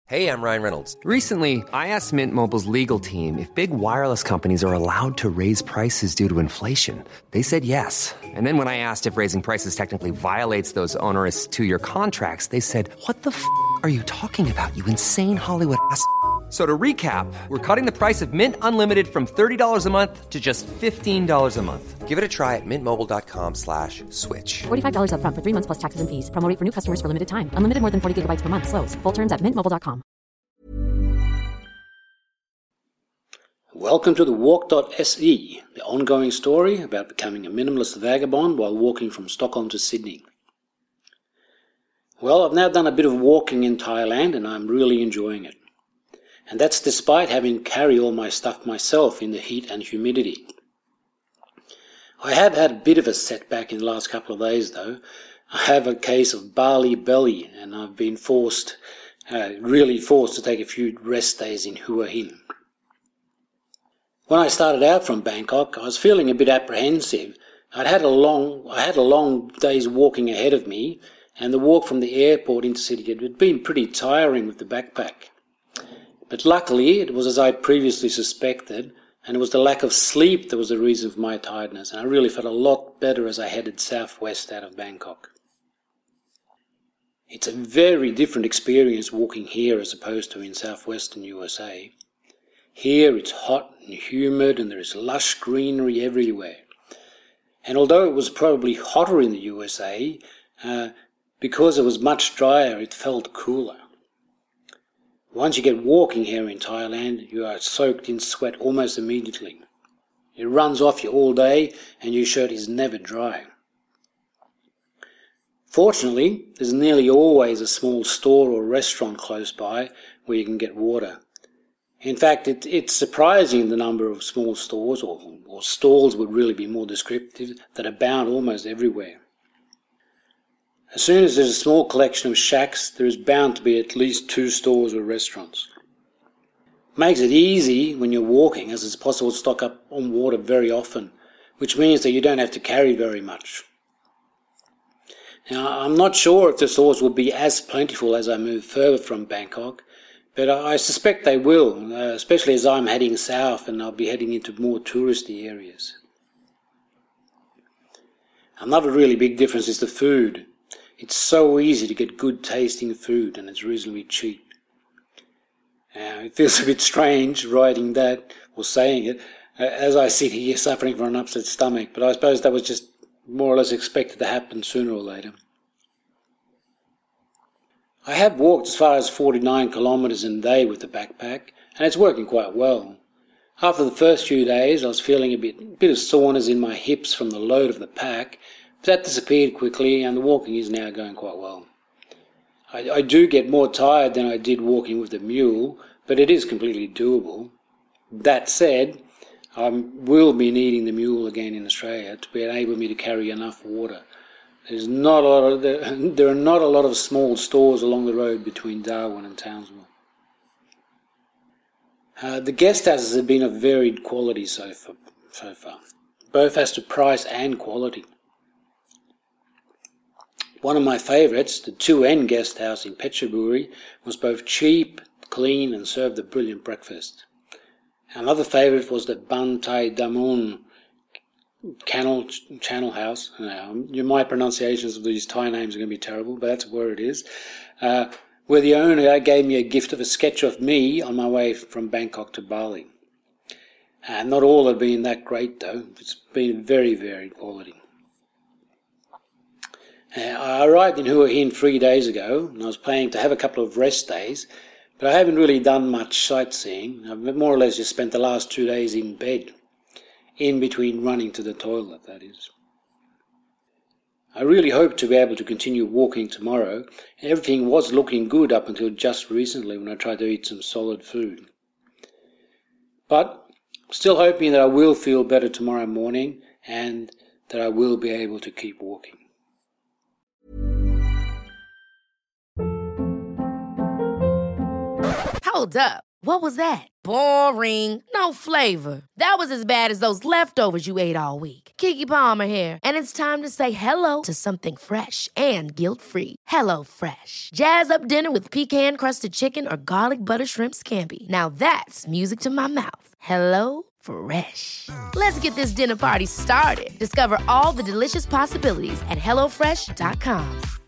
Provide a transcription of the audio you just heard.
Hey, I'm Ryan Reynolds. Recently, I asked Mint Mobile's legal team if big wireless companies are allowed to raise prices due to inflation. They said yes. And then when I asked if raising prices technically violates those onerous two-year contracts, they said, "What the f*** are you talking about, you insane Hollywood ass?" So to recap, we're cutting the price of Mint Unlimited from $30 a month to just $15 a month. Give it a try at mintmobile.com/switch. $45 up front for 3 months plus taxes and fees. Promo rate for new customers for limited time. Unlimited more than 40 gigabytes per month. Slows full terms at mintmobile.com. Welcome to the Walk.se, the ongoing story about becoming a minimalist vagabond while walking from Stockholm to Sydney. Well, I've now done a bit of walking in Thailand and I'm really enjoying it. And that's despite having to carry all my stuff myself in the heat and humidity. I have had a bit of a setback in the last couple of days though. I have a case of Bali belly and I've been really forced to take a few rest days in Hua Hin. When I started out from Bangkok, I was feeling a bit apprehensive. I had a long day's walking ahead of me, and the walk from the airport into city had been pretty tiring with the backpack. But luckily, it was as I previously suspected, and it was the lack of sleep that was the reason for my tiredness, and I really felt a lot better as I headed southwest out of Bangkok. It's a very different experience walking here as opposed to in southwestern USA. Here it's hot and humid and there is lush greenery everywhere. And although it was probably hotter in the USA, because it was much drier, it felt cooler. Once you get walking here in Thailand, you are soaked in sweat almost immediately. It runs off you all day and your shirt is never dry. Fortunately, there's nearly always a small store or restaurant close by where you can get water. In fact, it's surprising the number of small stores, or stalls would really be more descriptive, that abound almost everywhere. As soon as there's a small collection of shacks, there is bound to be at least 2 stores or restaurants. Makes it easy when you're walking, as it's possible to stock up on water very often, which means that you don't have to carry very much. Now, I'm not sure if the stores will be as plentiful as I move further from Bangkok, but I suspect they will, especially as I'm heading south and I'll be heading into more touristy areas. Another really big difference is the food. It's so easy to get good tasting food and it's reasonably cheap. It feels a bit strange writing that or saying it as I sit here suffering from an upset stomach, but I suppose that was just more or less expected to happen sooner or later. I have walked as far as 49 kilometres in a day with the backpack, and it's working quite well. After the first few days, I was feeling a bit of soreness in my hips from the load of the pack, but that disappeared quickly, and the walking is now going quite well. I do get more tired than I did walking with the mule, but it is completely doable. That said, I will be needing the mule again in Australia to enable me to carry enough water. There are not a lot of small stores along the road between Darwin and Townsville. The guest houses have been of varied quality so far, both as to price and quality. One of my favourites, the 2N guest house in Phetchaburi, was both cheap, clean and served a brilliant breakfast. Another favourite was the Ban Thai Damun Channel House. My pronunciations of these Thai names are going to be terrible, but that's where it is. Where the owner gave me a gift of a sketch of me on my way from Bangkok to Bali. Not all have been that great though. It's been very varied quality. I arrived in Hua Hin 3 days ago, and I was planning to have a couple of rest days, but I haven't really done much sightseeing. I've more or less just spent the last 2 days in bed. In between running to the toilet, that is. I really hope to be able to continue walking tomorrow. Everything was looking good up until just recently when I tried to eat some solid food. But still hoping that I will feel better tomorrow morning and that I will be able to keep walking. Hold up. What was that? Boring. No flavor. That was as bad as those leftovers you ate all week. Keke Palmer here, and it's time to say hello to something fresh and guilt-free. Hello Fresh. Jazz up dinner with pecan-crusted chicken or garlic butter shrimp scampi. Now that's music to my mouth. Hello Fresh. Let's get this dinner party started. Discover all the delicious possibilities at HelloFresh.com.